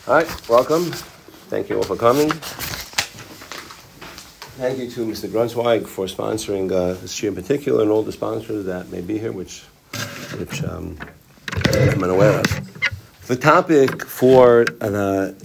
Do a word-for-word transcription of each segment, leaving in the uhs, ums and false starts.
All right, welcome. Thank you all for coming. Thank you to Mister Grunzweig for sponsoring uh, this year in particular, and all the sponsors that may be here, which, which um, I'm unaware of. The topic for uh, the,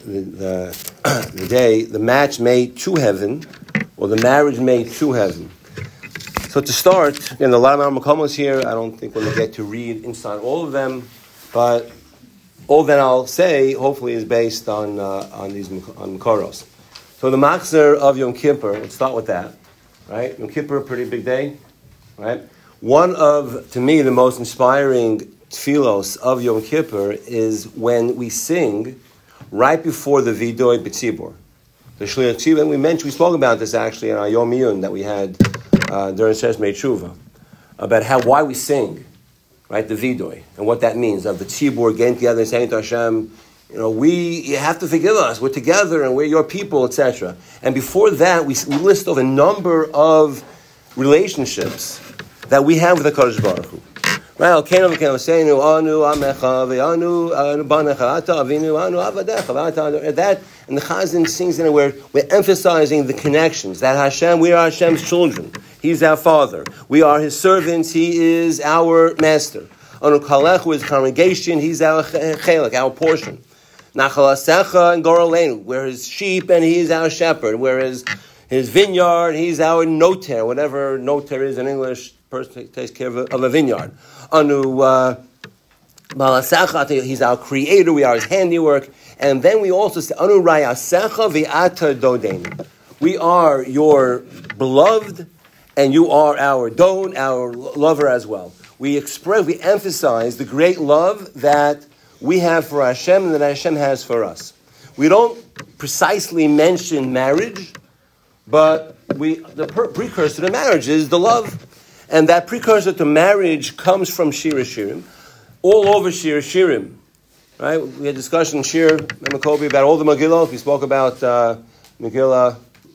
the, the day, the match made to heaven, or the marriage made to heaven. So to start, again, a lot of Makomos here. I don't think we're going to get to read inside all of them, but all that I'll say, hopefully, is based on uh, on these on Koros. So the Machzer of Yom Kippur, let's start with that, right? Yom Kippur, a pretty big day, right? One of, to me, the most inspiring tefillos of Yom Kippur is when we sing right before the Vidoy B'tzibur. The Shliach Tzibur, and we mentioned, we spoke about this actually in our Yom Iyun that we had uh, during Sesh Mei Tshuva, about how, why we sing, right, the Vidoy, and what that means, of the Tzibur getting together and saying to Hashem, you know, we, you have to forgive us, we're together and we're your people, et cetera. And before that, we, we list off a number of relationships that we have with the Kadosh Baruch Hu. Right, Elkeinu v'Elkeinu Seinu, Anu Amecha, Ve'anu Anu Banecha, Ata Avinu, Anu Avadecha, Ata, that, and the Chazan sings in it where we're emphasizing the connections, that Hashem, we are Hashem's children. He's our Father. We are His servants. He is our Master. Anu Kalechu is congregation. He's our chelik, our portion. Nachal Asecha and Goraleinu, we're His sheep and He's our shepherd. We're His, his vineyard, He's our noter, whatever noter is in English, person takes care of a, of a vineyard. Anu uh, Malasecha, He's our creator, we are His handiwork. And then we also say, Anu Rayasecha v'ata Dodeinu. We are your beloved, and you are our don, our lover as well. We express, we emphasize the great love that we have for Hashem and that Hashem has for us. We don't precisely mention marriage, but we the per- precursor to marriage is the love. And that precursor to marriage comes from Shir Shirim. All over Shir Shirim. Right? We had discussion in Shir, remember Kobe, about all the Megillah. We spoke about uh, Megillah,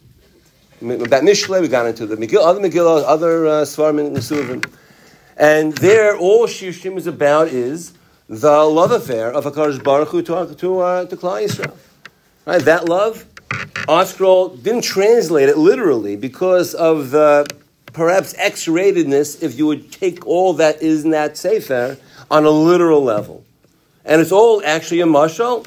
about Mishle. We got into the Megillah, other Megillah, other uh, Svarim and Nesuvim. And there, all Shir Shirim is about is the love affair of HaKadosh Baruch Hu to, to, uh, to Klal Yisrael. Right? That love, ArtScroll didn't translate it literally because of the perhaps X-ratedness if you would take all that is in that Sefer on a literal level. And it's all actually a mashal.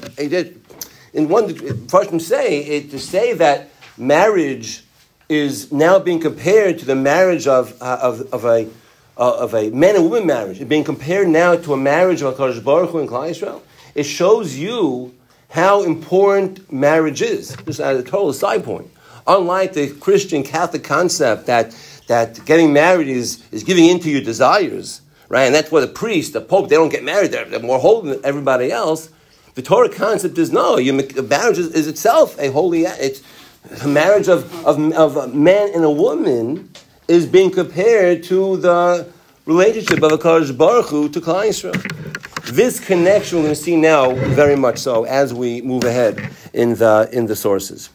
In one, Farshim say, it, to say that marriage is now being compared to the marriage of, uh, of, of a Uh, of a man and woman marriage, being compared now to a marriage of HaKadosh Baruch Hu and Klal Yisrael, it shows you how important marriage is, just as a total side point. Unlike the Christian Catholic concept that, that getting married is, is giving in to your desires, right? And that's why the priest, the Pope, they don't get married, they're, they're more holy than everybody else. The Torah concept is no, your marriage is, is itself a holy, it's a marriage of, of, of a man and a woman is being compared to the relationship of HaKadosh Baruch Hu to Klal Yisrael. This connection we're going to see now very much so as we move ahead in the in the sources.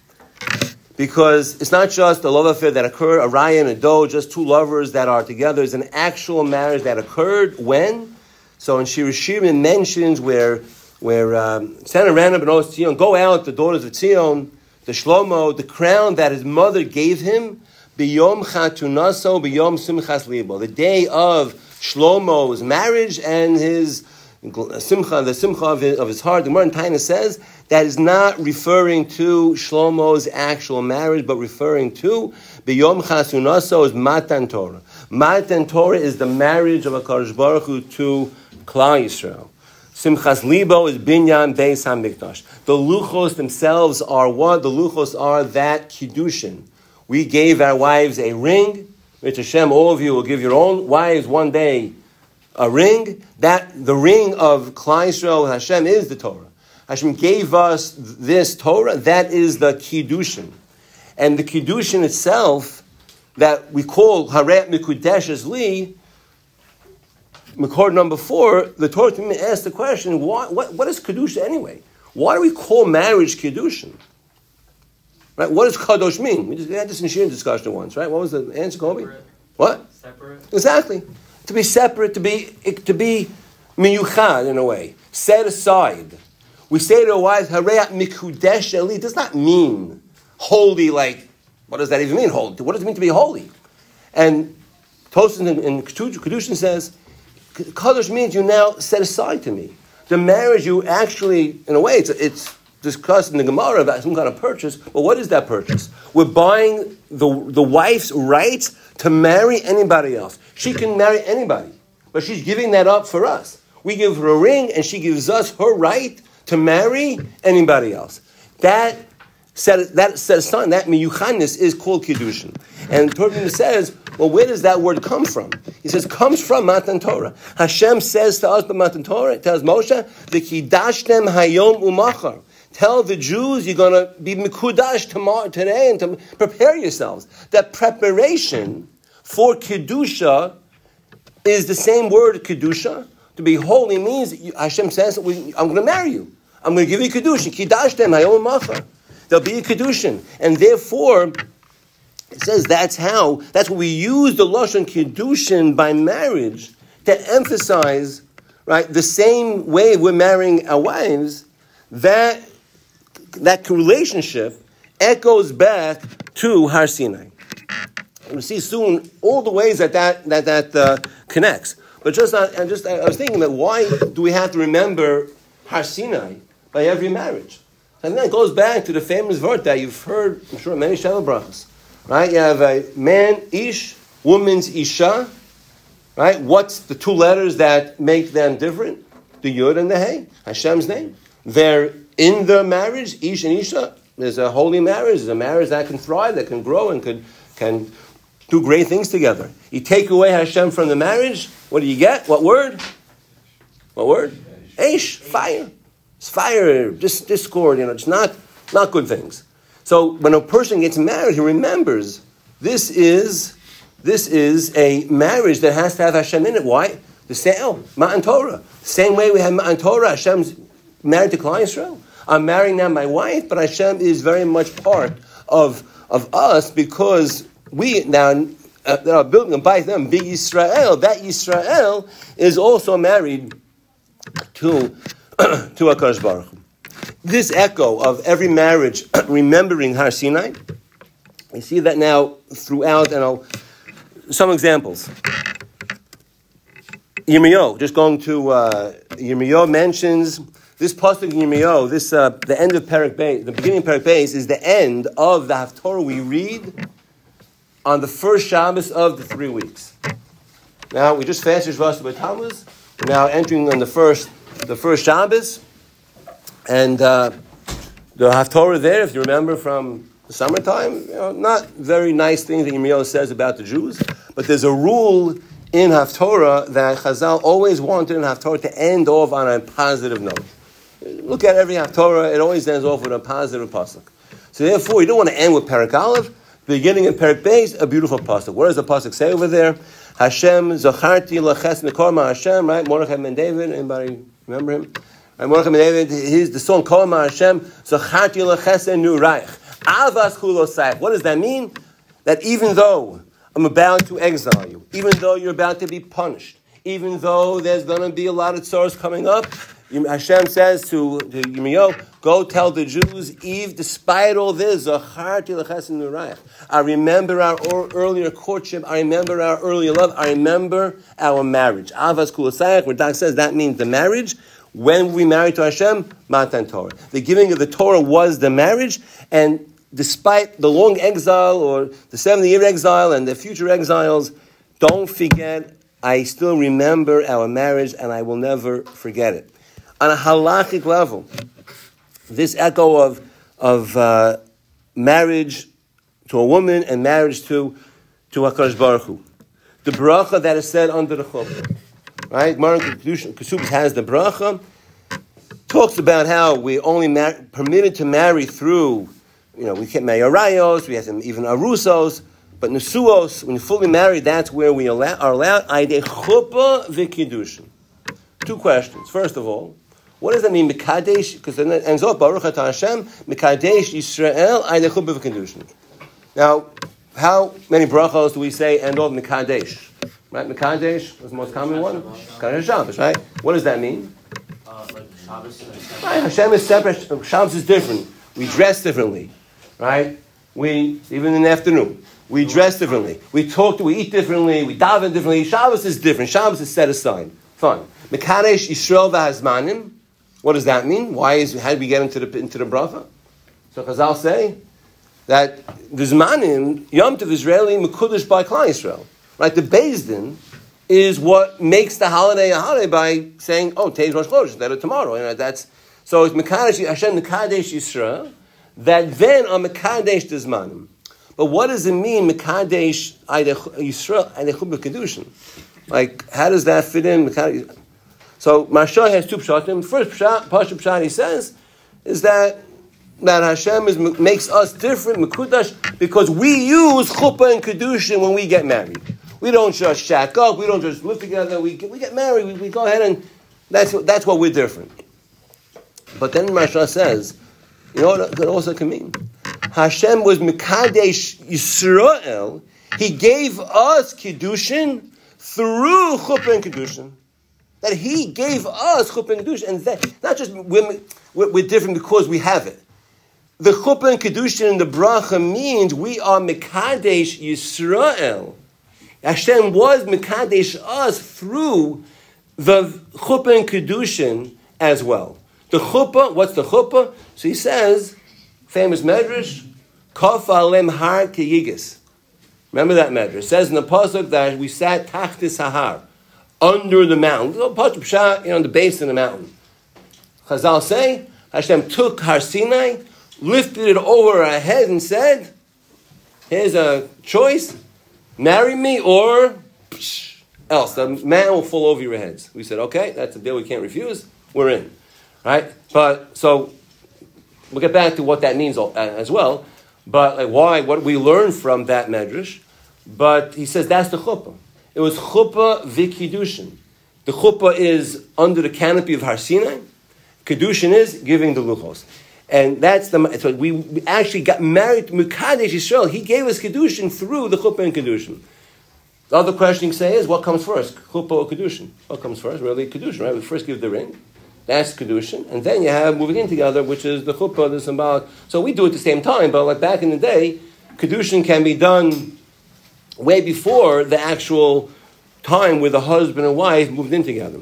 Because it's not just a love affair that occurred, a raya and a do, just two lovers that are together. It's an actual marriage that occurred when? So in Shir Shirim mentions where where um, Sanarana ben Tzion, go out, the daughters of Tzion, the Shlomo, the crown that his mother gave him, B'yom chatunaso, b'yom simchas libo, the day of Shlomo's marriage and his simcha, the simcha of his, of his heart. The Gemara in Taina says that is not referring to Shlomo's actual marriage, but referring to b'yom chatunaso is Matan Torah. Matan Torah is the marriage of HaKadosh Baruch Hu to Klal Yisrael. Simchas libo is binyan beis hamikdash. The luchos themselves are what? The luchos are that kiddushin. We gave our wives a ring, which Hashem, all of you will give your own wives one day a ring. That the ring of Klal Yisrael Hashem is the Torah. Hashem gave us this Torah. That is the Kiddushin. And the Kiddushin itself, that we call Haret Mikudeshes Li, Makor number four, the Torah asks the question, why, what, what is Kiddushin anyway? Why do we call marriage Kiddushin? Right? What does kadosh mean? We just we had this in Shir discussion once, right? What was the answer, Kobe? Separate. What? Separate. Exactly. To be separate, to be to be miyuchad in a way, set aside. We say to our wives, Hareat Mikudesh Eli, does not mean holy, like, what does that even mean, holy? What does it mean to be holy? And Tosfos in, in Kedushin says, Kadosh means you now set aside to me. The marriage, you actually, in a way, it's, it's discussed in the Gemara about some kind of purchase. But what is that purchase? We're buying the, the wife's right to marry anybody else. She can marry anybody, but she's giving that up for us. We give her a ring, and she gives us her right to marry anybody else. That set, that set aside, that miyuchanis is called Kiddushin. And Turkmen says, well, where does that word come from? He says, comes from Matan Torah. Hashem says to us by Matan Torah, it tells Moshe, V'kidashtem hayom umachar. Tell the Jews you're going to be mikudash tomorrow, today, and to prepare yourselves. That preparation for Kedusha is the same word, Kedusha. To be holy means, Hashem says, I'm going to marry you. I'm going to give you Kedushin. Kidashtem hayom umachar. There'll be a Kedushin. And therefore, it says that's how, that's what we use the Lashon Kiddushin by marriage to emphasize, right, the same way we're marrying our wives, that that relationship echoes back to Har Sinai. We'll see soon all the ways that that, that, that uh, connects. But just, uh, and just, I was thinking that why do we have to remember Har Sinai by every marriage? And then it goes back to the famous word that you've heard, I'm sure, many Shalom brachas. Right? You have a man, ish, woman's isha. Right? What's the two letters that make them different? The yud and the hey, Hashem's name. They're in the marriage, ish and isha. There's a holy marriage. There's a marriage that can thrive, that can grow, and can, can do great things together. You take away Hashem from the marriage, what do you get? What word? What word? Ish, fire. It's fire, just discord, you know, it's not, not good things. So when a person gets married, he remembers this is this is a marriage that has to have Hashem in it. Why? The same Matan Torah. Same way we have Matan Torah, Hashem's married to Klal Yisrael. I'm marrying now my wife, but Hashem is very much part of, of us because we now uh, are building a bait them, big Yisrael. That Yisrael is also married to to HaKadosh Baruch Hu. This echo of every marriage remembering Har Sinai, we see that now throughout, and I'll, some examples. Yirmiyahu, just going to uh, Yirmiyahu mentions this pasuk in Yirmiyahu, this uh, the end of Perek Beis, the beginning of Perek Beis is the end of the Haftorah we read on the first Shabbos of the three weeks. Now we just fasted Shvas B'Tammuz. We're now entering on the first the first Shabbos, and uh, the Haftorah there, if you remember from the summertime, you know, not very nice things that Yirmiyahu says about the Jews, but there's a rule in Haftorah that Chazal always wanted in Haftorah to end off on a positive note. Look at every Haftorah, it always ends off with a positive pasuk. So therefore, you don't want to end with Perek Aleph, beginning in Perek Beis, a beautiful pasuk. What does the pasuk say over there? Hashem, Zacharti, Laches, Mekorma Hashem, right? Mordechai ben David, anybody remember him? Right, Mordechai ben David, he's the song, Korma Hashem, Zacharti, Laches, Nuraich. Avas Chulosayich. What does that mean? That even though I'm about to exile you, even though you're about to be punished, even though there's going to be a lot of tzaros coming up, Hashem says to, to Yirmiyahu, go tell the Jews, Eve, despite all this, I remember our earlier courtship, I remember our earlier love, I remember our marriage. Avas Kulasayach, where Doc says that means the marriage. When we married to Hashem, Matan Torah. The giving of the Torah was the marriage, and despite the long exile or the seventy-year exile and the future exiles, don't forget, I still remember our marriage and I will never forget it. On a halachic level, this echo of, of uh, marriage to a woman and marriage to, to HaKadosh Baruch Hu. The bracha that is said under the chuppah. Right? Maran Kesubos has the bracha, talks about how we're only mar- permitted to marry through, you know, we can't marry arayos, we have some, even arusos, but nesuos, when you're fully married, that's where we allow, are allowed. Aidei chuppah v'kiddushin. Two questions. First of all, what does that mean? Mikadesh, because it ends off, Baruch Atah Hashem, Mikadesh Yisrael, Aidei chuppah v'kiddushin. Now, how many brachos do we say end off Mikadesh? Right, Mekadesh was the most common one. Mekadesh Shabbos, right? What does that mean? Uh, like Right, Hashem is separate. Shabbos is different. We dress differently, right? We even in the afternoon we dress differently. We talk. We eat differently. We daven differently. Shabbos is different. Shabbos is set aside. Fine. Mekadesh Yisrael v'Hazmanim. What does that mean? Why is how did we get into the into the bracha? So Chazal say that the Zmanim Yom Tov Israeli Mekudesh by Klal Yisrael. Right. The Beis Din is what makes the holiday a holiday by saying, "Oh, today's Rosh Chodesh instead of tomorrow." You know, that's so. It's Mekadesh Hashem Mekadesh Yisrael that then are Mekadesh the Zmanim. But what does it mean, Mekadesh Yisrael Adechub Kedushin? Like, how does that fit in? So Marsha has two pshatim. First pshat, Pasha pshat, he says, is that that Hashem is, makes us different, Mekudash, because we use chuppah and kedushin when we get married. We don't just shack up. We don't just live together. We we get married. We, we go ahead and that's that's what we're different. But then Marsha says, you know what it also can mean? Hashem was Mekadesh Yisrael. He gave us kedushin through chuppah and kedushin. That He gave us chuppah and kedushin, and that not just we're, we're, we're different because we have it. The chuppah and kedushin in the bracha means we are Mekadesh Yisrael. Hashem was Mekadesh us through the chuppah and kedushin as well. The chuppah, what's the chuppah? So he says, famous medrash, Kaf alem har kiyigis. Remember that medrash? It says in the pasuk that we sat tachtis hahar, under the mountain. You know, on the base of the mountain. Chazal say, Hashem took Har Sinai, lifted it over our head and said, here's a choice, marry me or psh, else. The man will fall over your heads. We said, okay, that's a deal we can't refuse. We're in. Right? But, so, we'll get back to what that means as well. But like, why, what we learn from that medrash. But he says that's the chuppah. It was chuppah v'kiddushin. The chuppah is under the canopy of Har Sinai. Kiddushin is giving the luchos. And that's the, so we, we actually got married to Mekadesh Yisrael. He gave us Kiddushin through the chuppah and Kiddushin. The other question you can say is, what comes first? Chuppah or Kiddushin? What comes first? Really, Kiddushin, right? We first give the ring. That's Kiddushin. And then you have moving in together, which is the chuppah, the symbolic. So we do it at the same time, but like back in the day, Kiddushin can be done way before the actual time where the husband and wife moved in together.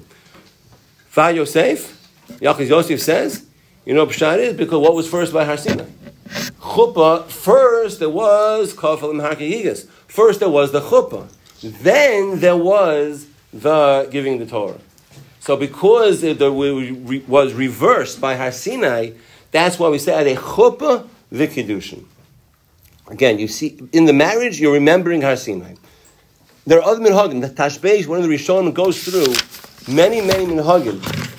Fa Yosef, Yaakov Yosef says, you know, Pshat is because what was first by Har Sinai? Chuppah, first there was Kafel Har Kiyigas. First there was the chuppah. Then there was the giving the Torah. So because it was reversed by Har Sinai, that's why we say at a chuppah v'kiddushin. Again, you see, in the marriage, you're remembering Har Sinai. There are other minhagim. The Tashbeish, one of the Rishonim, goes through many, many minhagim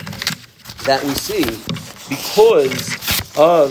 that we see because of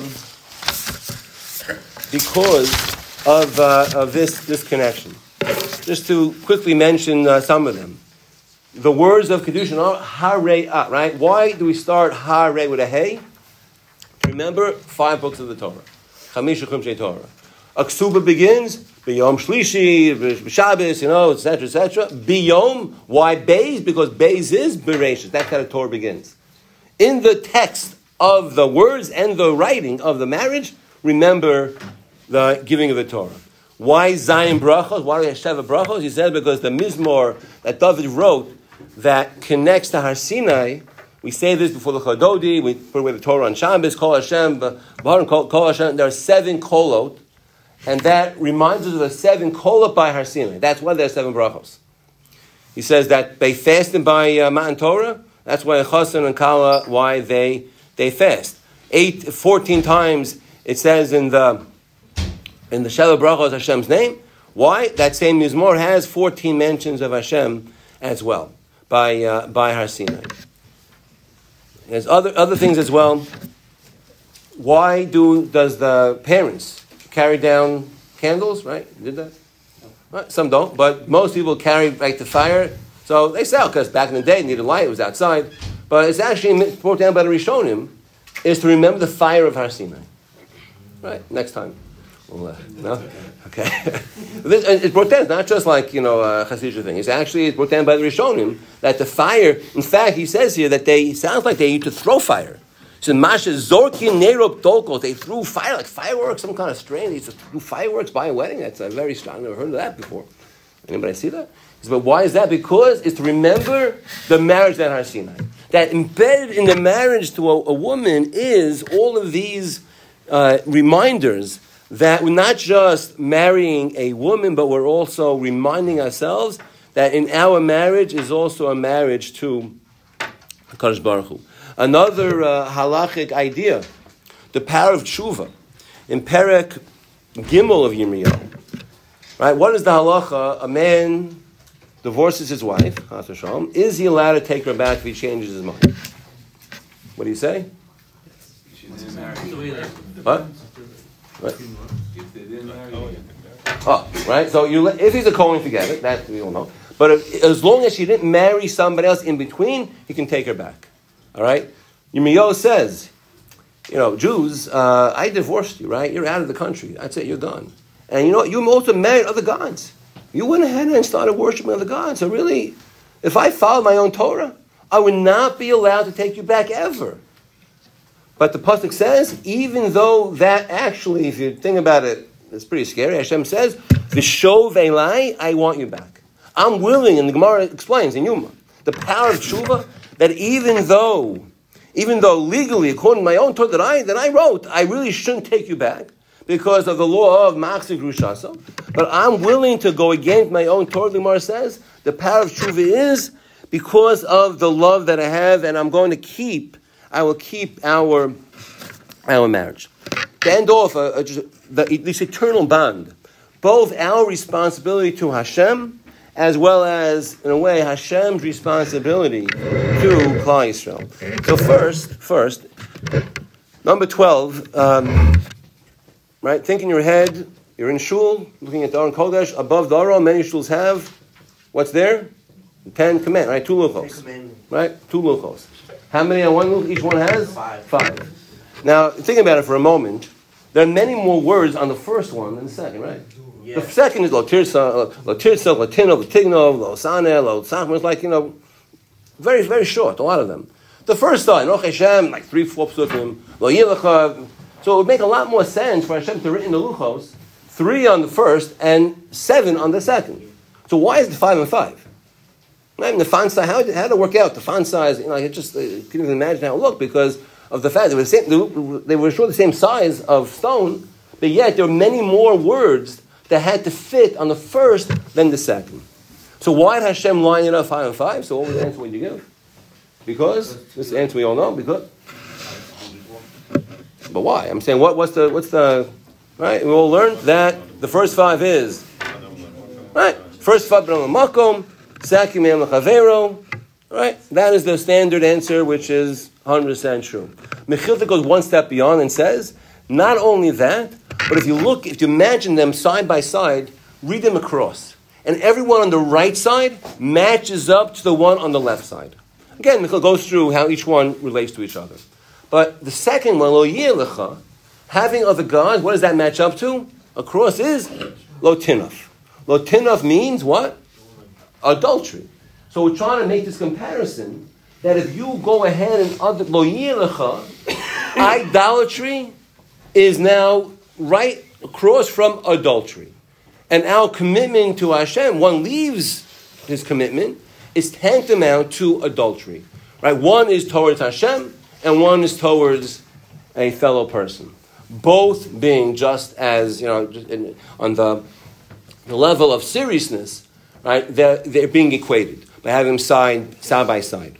because of uh, of this this connection. Just to quickly mention uh, some of them. The words of Kiddushin are Harei, right? Why do we start Harei with a Hey? Remember, five books of the Torah. Chamisha Chumshei Torah. A ksuba begins, B'yom Shlishi, B'Shabbos, you know, et cetera, et cetera. B'yom, why Beis? Because Beis is Bereshit. That's how the Torah begins. In the text of the words and the writing of the marriage, remember the giving of the Torah. Why Zayin Brachos? Why do we have Sheva Brachos? He said because the Mizmor that David wrote that connects to Har Sinai, we say this before the Chododi, we put away the Torah on Shabbos, Kol Hashem, Bahar, Kol Hashem, there are seven kolot, and that reminds us of the seven kolot by Har Sinai. That's why there are seven brachos. He says that they fasted by uh, Matan Torah, that's why Chassan and Kala, why they they fast. Eight, fourteen times it says in the in the Sheva Brachos Hashem's name. Why? That same Mizmor has fourteen mentions of Hashem as well by uh, by Har Sinai. There's other other things as well. Why do does the parents carry down candles? Right? Did that? Right. Some don't, but most people carry like the fire. So they sell because back in the day, they needed light. It was outside, but it's actually brought down by the Rishonim is to remember the fire of Har Sinai. Right. Next time. No? Okay. This, and it's brought down, not just like, you know, a Hasidic thing. It's actually it's brought down by the Rishonim that the fire, in fact, he says here that they, it sounds like they used to throw fire. So Masha Zorkin Nerob Tolkos, they threw fire, like fireworks, some kind of strain. They used to throw fireworks by a wedding. That's a very strong, I've never heard of that before. Anybody see that? He says, but why is that? Because it's to remember the marriage at Har Sinai. That embedded in the marriage to a, a woman is all of these uh, reminders that we're not just marrying a woman, but we're also reminding ourselves that in our marriage is also a marriage to HaKadosh Baruch Hu. Another uh, halachic idea, the power of tshuva. In Perek Gimel of Yirmiyahu, right? What is the halacha? A man divorces his wife, is he allowed to take her back if he changes his mind? What do you say? What? What? Oh, right. So you, if he's a Kohen, forget it. That we all know. But if, as long as she didn't marry somebody else in between, he can take her back. All right. Yirmiyahu says, you know, Jews, uh, I divorced you. Right. You're out of the country. That's it. You're gone. And you know, you also married other gods. You went ahead and started worshiping other gods. So really, if I followed my own Torah, I would not be allowed to take you back ever. But the pasuk says, even though that actually, if you think about it, it's pretty scary. Hashem says, "V'shov elai, I want you back. I'm willing," and the Gemara explains in Yuma, the power of tshuva, that even though, even though legally, according to my own Torah that I that I wrote, I really shouldn't take you back because of the law of Machzik Rushasa, but I'm willing to go against my own Torah. The Gemara says, the power of tshuva is because of the love that I have, and I'm going to keep. I will keep our our marriage. To end off, uh, uh, just the, this eternal bond, both our responsibility to Hashem, as well as, in a way, Hashem's responsibility to Klal Yisrael. So first, first, number twelve, um, right? Think in your head, you're in shul, looking at the Aron Kodesh, above the Aron, many shuls have, what's there? The Ten Commandments, right? Two luchos, right? Two luchos. How many on one luch each one has? Five. Five. Now, think about it for a moment. There are many more words on the first one than the second, right? Yeah. The second is lo tirsa, lo tirsa, lo tino, lo tigno, lo saneh, lo tzachma. It's like, you know, very, very short, a lot of them. The first time, Roch Hashem, like three, four psukim, lo yilacha. So it would make a lot more sense for Hashem to write in the luchos, three on the first and seven on the second. So why is it five and five? I mean, the font size, how did, how did it work out? The font size, you know, I just uh, couldn't even imagine how it looked because of the fact they were the same, they were sure the same size of stone, but yet there were many more words that had to fit on the first than the second. So why did Hashem line it up five and five? So what was the answer would you give? Because this is the answer we all know. Because, but why? I'm saying what? What's the? What's the? Right? We all learned that the first five is right. First five b'nam makom, second me'am l'chavero. Right? That is the standard answer, which is one hundred percent true. Mechilta goes one step beyond and says, not only that, but if you look, if you imagine them side by side, read them across. And everyone on the right side matches up to the one on the left side. Again, Michal goes through how each one relates to each other. But the second one, lo yelecha, having other gods, what does that match up to? Across is lo tinaf. Lo tinaf means what? Adultery. So we're trying to make this comparison that if you go ahead and other lo yelecha, idolatry is now right across from adultery. And our commitment to Hashem, one leaves his commitment, is tantamount to adultery. Right? One is towards Hashem, and one is towards a fellow person. Both being just as, you know, in, on the, the level of seriousness, right? They're, they're being equated by having them side, side by side.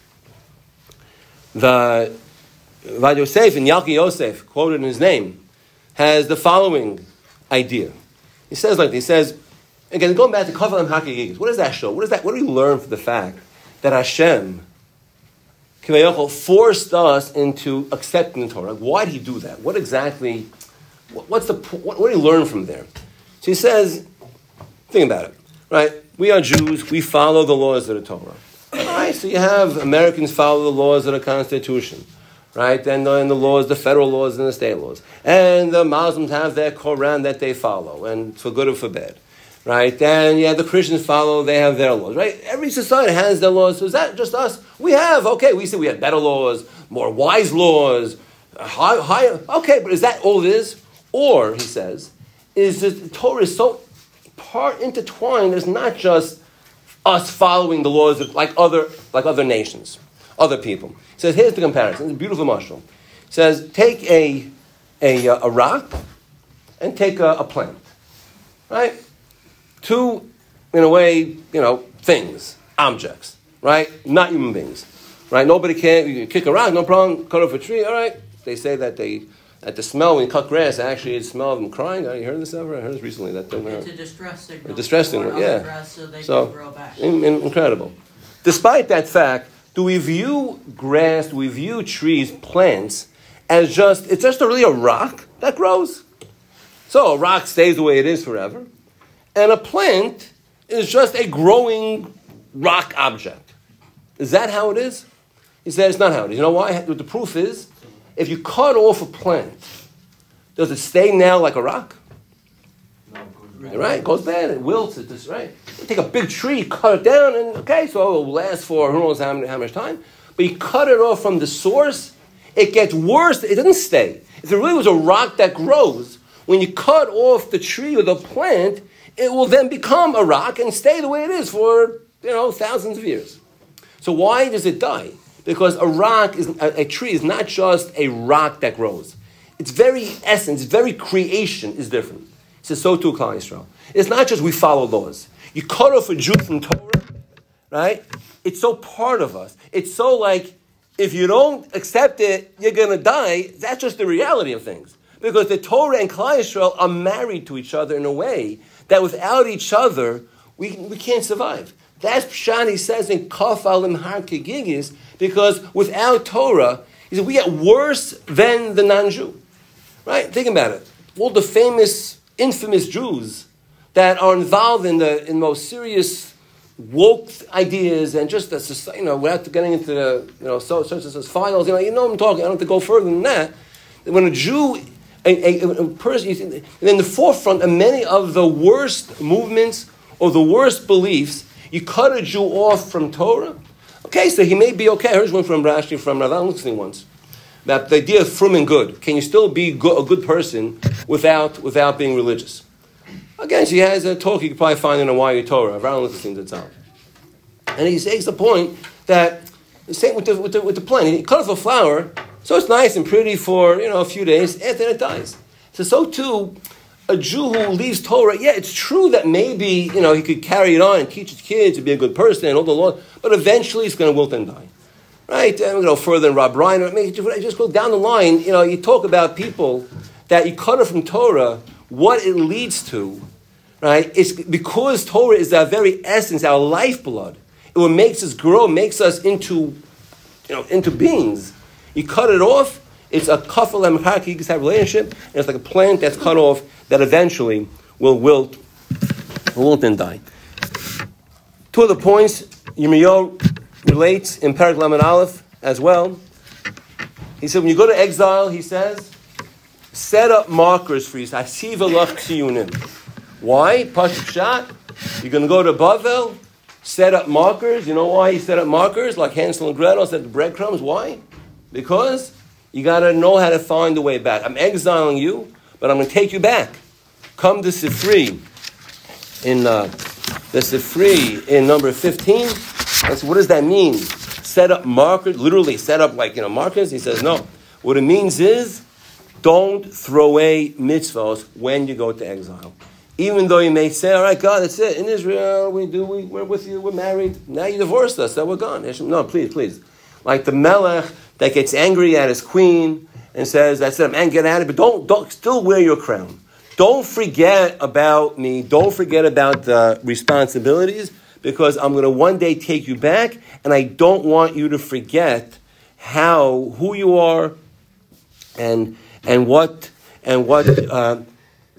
The Vad Yosef, in Yalki Yosef, quoted in his name, has the following idea. He says like this, he says, again, going back to Kavalim Hakigigis, what does that show? What does that, what do we learn from the fact that Hashem Kivayachol forced us into accepting the Torah? Like, why did he do that? What exactly, what, what's the, what, what do you learn from there? So he says, think about it, right? We are Jews, we follow the laws of the Torah. All right, so you have Americans follow the laws of the Constitution. right? And, and the laws, the federal laws and the state laws. And the Muslims have their Quran that they follow, and for good or for bad, right? And yeah, the Christians follow, they have their laws, right? Every society has their laws. So is that just us? We have, okay, we say we have better laws, more wise laws, high, higher. Okay, but is that all it is? Or, he says, is that the Torah is so part intertwined, it's not just us following the laws of, like other like other nations, other people. He says, here's the comparison. It's a beautiful mushroom. He says, take a a, a rock and take a, a plant, right? Two, in a way, you know, things, objects, right? Not human beings, right? Nobody can, you can kick a rock, no problem, cut off a tree, all right? They say that they, that the smell when you cut grass, actually it smell of them crying. Have you heard this ever? I heard this recently. That thing, it's a distress signal. A distress signal, yeah. Grass so they so can grow back. In, in, incredible. Despite that fact, do we view grass, do we view trees, plants, as just, it's just a, really a rock that grows? So a rock stays the way it is forever. And a plant is just a growing rock object. Is that how it is? He said it's not how it is. You know why? The proof is, if you cut off a plant, does it stay now like a rock? No, it goes bad. Right? It goes bad, it wilts, it just, right? You take a big tree, cut it down, and okay, so it will last for who knows how, many, how much time. But you cut it off from the source, it gets worse, it doesn't stay. If it really was a rock that grows, when you cut off the tree or the plant, it will then become a rock and stay the way it is for, you know, thousands of years. So why does it die? Because a rock, is a, a tree is not just a rock that grows. Its very essence, its very creation is different. He says, so too Klal Yisrael. It's not just we follow laws. You cut off a Jew from Torah, right? It's so part of us. It's so like, if you don't accept it, you're going to die. That's just the reality of things. Because the Torah and Klal Yisrael are married to each other in a way that without each other, we, we can't survive. That's Pshat, he says in Kaf Alim Har Kegigis, because without Torah, he said, we get worse than the non-Jew. Right? Think about it. All the famous, infamous Jews that are involved in the in most serious woke ideas and just the, you know, without getting into the, you know, so such as finals, you know, you know what I'm talking. I don't have to go further than that. When a Jew, a, a, a person, in the forefront of many of the worst movements or the worst beliefs, you cut a Jew off from Torah. Okay, so he may be okay. I heard one from Rashi, from Rav Alan listening once. That the idea of frum and good. Can you still be go- a good person without without being religious? Again, she has a talk you can probably find in a Wire Torah. Rav Alan listening to itself. And he makes the point that the same with the, with the, with the plant. You cut off a flower, so it's nice and pretty for, you know, a few days, and then it dies. So, so too, a Jew who leaves Torah, yeah, it's true that maybe, you know, he could carry it on and teach his kids to be a good person and all the laws, but eventually he's going to wilt and die. Right? And we go further than Rob Reiner. I mean, just go down the line, you know, you talk about people that you cut it from Torah, what it leads to, right? It's because Torah is our very essence, our lifeblood. It what makes us grow, makes us into, you know, into beings. You cut it off, it's a kafel and mechaki type relationship, and it's like a plant that's cut off that eventually will wilt, will wilt and die. Two other points, Yirmiyahu relates in Perek Lamed Aleph as well. He said, when you go to exile, he says, set up markers for you. Hasiv alach tziyunim. Why? Pashut Pshat. You're going to go to Bavel, set up markers. You know why he set up markers? Like Hansel and Gretel set the breadcrumbs. Why? Because you got to know how to find the way back. I'm exiling you, but I'm going to take you back. Come to Sifri in uh, the Sifri in number fifteen. And so what does that mean? Set up markers, literally set up like, you know, markers? He says, no. What it means is, don't throw away mitzvahs when you go to exile. Even though you may say, all right, God, that's it. In Israel, we do, we, we're with you, we're married. Now you divorced us, so we're gone. No, please, please. Like the melech that gets angry at his queen and says, that's it, man, get out of it, but don't, don't still wear your crown. Don't forget about me. Don't forget about the responsibilities, because I'm going to one day take you back, and I don't want you to forget how, who you are, and and what and what uh,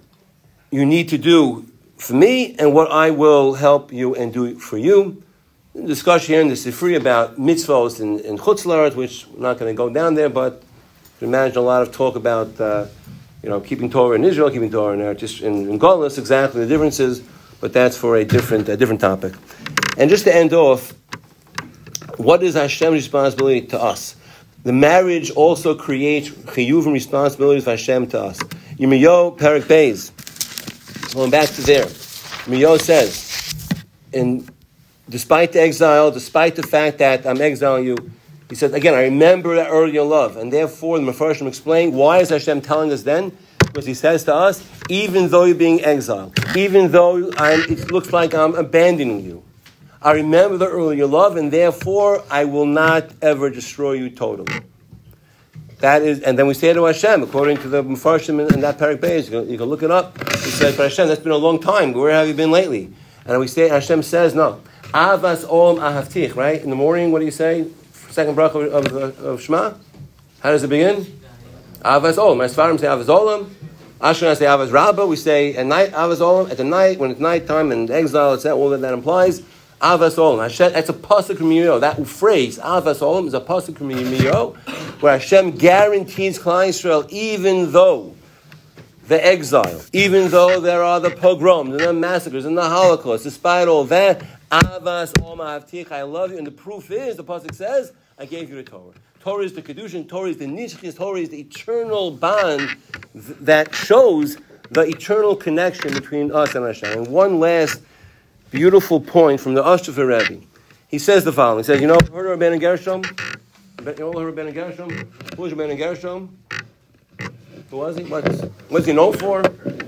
you need to do for me, and what I will help you and do for you. discussion here in the Sifri about mitzvos in, in Chutz La'aretz, which we're not going to go down there, but you can imagine a lot of talk about, uh, you know, keeping Torah in Israel, keeping Torah in Eretz, just in, in Golus, exactly the differences, but that's for a different, a different topic. And just to end off, what is Hashem's responsibility to us? The marriage also creates chiyuv and responsibilities of Hashem to us. Yirmiyahu Perek Beis, going back to there, Yirmiyahu says, in despite the exile, despite the fact that I'm exiling you, he said, again, I remember that earlier love. And therefore, the Mefarshim explain, why is Hashem telling us then? Because he says to us, even though you're being exiled, even though I'm, it looks like I'm abandoning you, I remember the earlier love, and therefore, I will not ever destroy you totally. That is, and then we say to Hashem, according to the Mefarshim in, in that Perek Beis, you, you can look it up. He says, but Hashem, that's been a long time. Where have you been lately? And we say, Hashem says, no. Avas Olam Ahavtich, right? In the morning, what do you say? Second bracha of, of, of Shema? How does it begin? Avas Olam. My Sfarim say Avas Olam. Ashkenaz say Avas Rabbah. We say at night, Avas Olam. At the night, when it's nighttime and exile, it's that, all that that implies. Avas Olam. Hashem, that's a pasuk from Yirmiyahu. That phrase, Avas Olam, is a pasuk from Yirmiyahu, where Hashem guarantees Klal Yisrael, even though the exile, even though there are the pogroms and the massacres and the Holocaust, despite all that, Avas Olam Ahavtich, I love you. And the proof is, the pasuk says, I gave you the Torah. Torah is the Kedushin, Torah is the Nishchis, Torah is the eternal bond th- that shows the eternal connection between us and Hashem. And one last beautiful point from the Ashtafa Rebbe. He says the following. He says, you know, heard of Rabbeinu Gershom? You all heard of Rabbeinu Gershom? Who was Rabbeinu Gershom? Who was he? What's, what's he known for?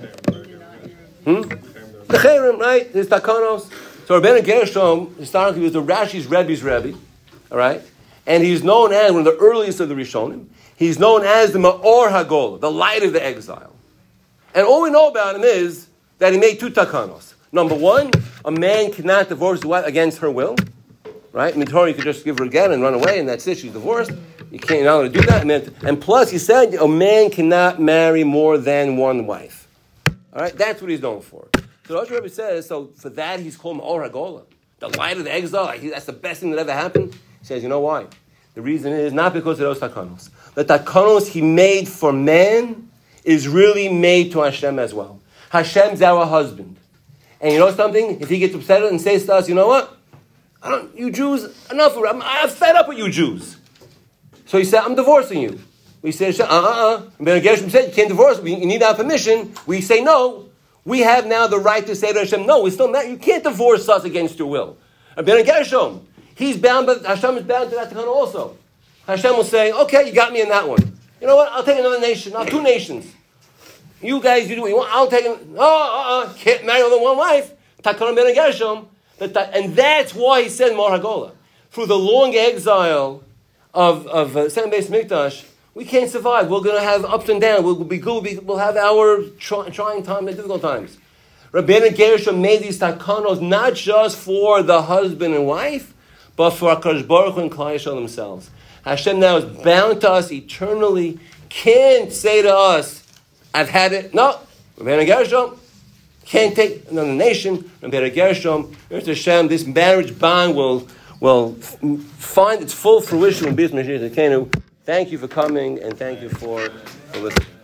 Hmm? The Cherem, right? His Takanos. So Rabbeinu Gershom, historically, was the Rashi's Rebbe's Rebbe. All right? And he's known as one of the earliest of the Rishonim. He's known as the Ma'or HaGola, the light of the exile. And all we know about him is that he made two takanos. Number one, a man cannot divorce his wife against her will. Right? In the Torah, you could just give her again and run away, and that's it, she's divorced. You can't, you're not allowed to do that. And plus, he said, a man cannot marry more than one wife. All right? That's what he's known for. So the Rosh Rebbe says, so for that, he's called Ma'or HaGola, the light of the exile. Like, that's the best thing that ever happened. He says, you know why? The reason is not because of those takanos. The takanos he made for man is really made to Hashem as well. Hashem's our husband. And you know something? If he gets upset and says to us, you know what? I don't, you Jews, enough of it. I'm, I'm fed up with you Jews. So he said, I'm divorcing you. We say, uh-uh-uh. Ben Gershom said, you can't divorce. You need our permission. We say, no. We have now the right to say to Hashem, no, we still not, you can't divorce us against your will. Ben Gershom, he's bound, but Hashem is bound to that takana also. Hashem will say, okay, you got me in that one. You know what? I'll take another nation. I'll two nations. You guys, you do what you want. I'll take it. Oh, uh-uh. Can't marry more than one wife. Takana Ben Gershom. And that's why he said Ma'or HaGola. Through the long exile of, of uh, Second Beis Mikdash, we can't survive. We're going to have ups and downs. We'll, we'll be good. We'll, be, we'll have our try, trying times and difficult times. Rabbeinu Gershom made these takanos not just for the husband and wife, but for HaKadosh Baruch Hu and Klal Yisrael themselves. Hashem now is bound to us eternally. Can't say to us, I've had it. No. Rabbeinu Gershom can't take another nation. Rabbeinu Gershom, Hashem, this marriage bond will, will find its full fruition in B'ez Mashiach Tzidkenu. Thank you for coming, and thank you for, for listening.